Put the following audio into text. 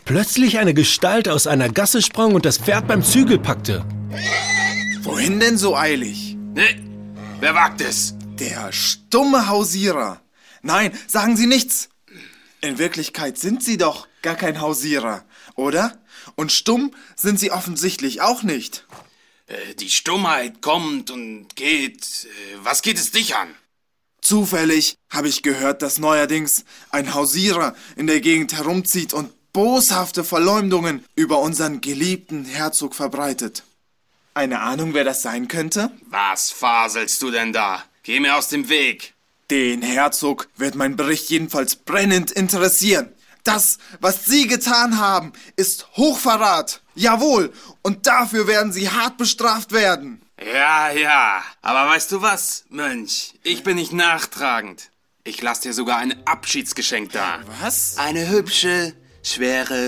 plötzlich eine Gestalt aus einer Gasse sprang und das Pferd beim Zügel packte. Wohin denn so eilig? Wer wagt es? Der stumme Hausierer. Nein, sagen Sie nichts. In Wirklichkeit sind Sie doch gar kein Hausierer, oder? Und stumm sind Sie offensichtlich auch nicht. Die Stummheit kommt und geht. Was geht es dich an? Zufällig habe ich gehört, dass neuerdings ein Hausierer in der Gegend herumzieht und boshafte Verleumdungen über unseren geliebten Herzog verbreitet. Eine Ahnung, wer das sein könnte? Was faselst du denn da? Geh mir aus dem Weg. Den Herzog wird mein Bericht jedenfalls brennend interessieren. Das, was Sie getan haben, ist Hochverrat. Jawohl, und dafür werden Sie hart bestraft werden. Ja, aber weißt du was, Mönch? Ich bin nicht nachtragend. Ich lass dir sogar ein Abschiedsgeschenk da. Was? Eine hübsche, schwere